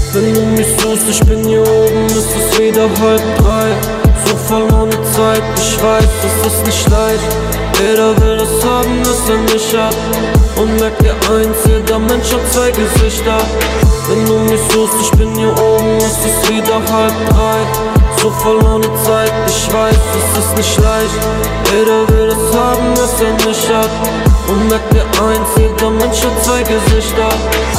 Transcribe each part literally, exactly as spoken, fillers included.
Wenn du mich suchst, ich bin hier oben, ist es wieder halb drei. So verlorene Zeit, ich weiß, es ist nicht leicht. Jeder will das haben, das er nicht hat. Und merkt dir eins, jeder Mensch hat zwei Gesichter. Wenn du mich suchst, ich bin hier oben, ist es wieder halb drei. So verlorene Zeit, ich weiß, es ist nicht leicht. Jeder will das haben, das er nicht hat. Und merkt dir eins, jeder Mensch hat zwei Gesichter.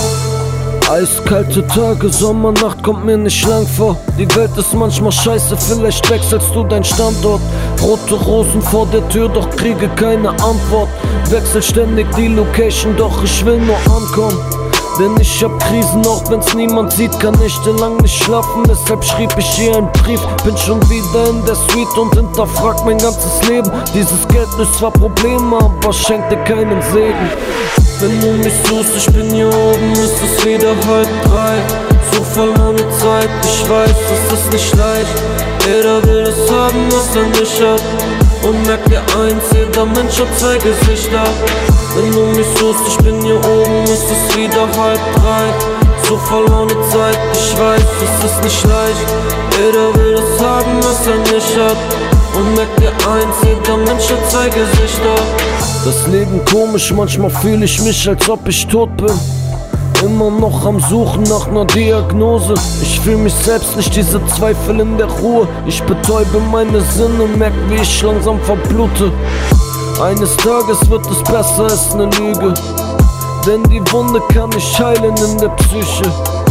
Eiskalte Tage, Sommernacht kommt mir nicht lang vor. Die Welt ist manchmal scheiße, vielleicht wechselst du dein Standort. Rote Rosen vor der Tür, doch kriege keine Antwort. Wechsel ständig die Location, doch ich will nur ankommen. Denn ich hab Krisen, auch wenn's niemand sieht, kann nächtelang nicht schlafen. Deshalb schrieb ich hier einen Brief, bin schon wieder in der Suite und hinterfrag mein ganzes Leben. Dieses Geld löst zwar Probleme, aber schenkt dir keinen Segen. Wenn du mich suchst, ich bin hier oben, ist es wieder halb drei. So verlorene Zeit, ich weiß, es ist nicht leicht. Jeder will das haben, was er nicht hat. Und merkt dir eins, jeder Mensch hat zwei Gesichter. Wenn du mich suchst, ich bin hier oben, ist es wieder halb drei. So verlorene Zeit, ich weiß, es ist nicht leicht. Jeder will das haben, was er nicht hat. Und merkt dir eins, jeder Mensch hat zwei Gesichter. Das Leben komisch, manchmal fühle ich mich, als ob ich tot bin. Immer noch am Suchen nach ner Diagnose. Ich fühl mich selbst nicht, diese Zweifel in der Ruhe. Ich betäube meine Sinne, merk wie ich langsam verblute. Eines Tages wird es besser, ist ne Lüge. Denn die Wunde kann ich heilen in der Psyche.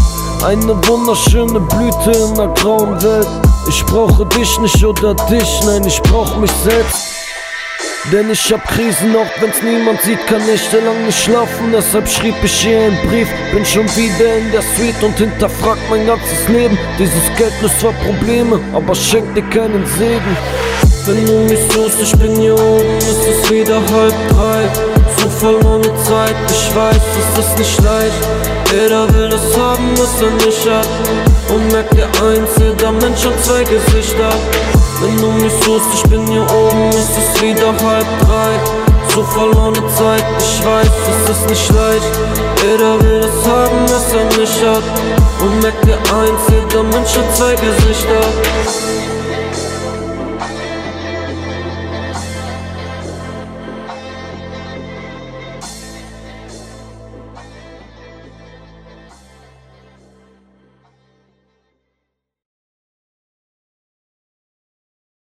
Eine wunderschöne Blüte in einer grauen Welt. Ich brauche dich nicht oder dich, nein, ich brauch mich selbst. Denn ich hab Krisen, auch wenn's niemand sieht, kann nächtelang nicht schlafen. Deshalb schrieb ich hier einen Brief, bin schon wieder in der Suite und hinterfrag mein ganzes Leben. Dieses Geld löst zwar Probleme, aber schenkt dir keinen Segen. Wenn du mich suchst, ich bin hier oben, ist es wieder halb drei. So verlorene Zeit, ich weiß, es ist nicht leicht. Jeder will das haben, was er nicht hat. Und merkt dir eins, jeder Mensch hat zwei Gesichter. Wenn du mich suchst, ich bin hier oben, ist es wieder halb drei. So verlorene Zeit, ich weiß, es ist nicht leicht. Jeder will das haben, was er nicht hat. Und merkt dir eins, jeder Mensch hat zwei Gesichter.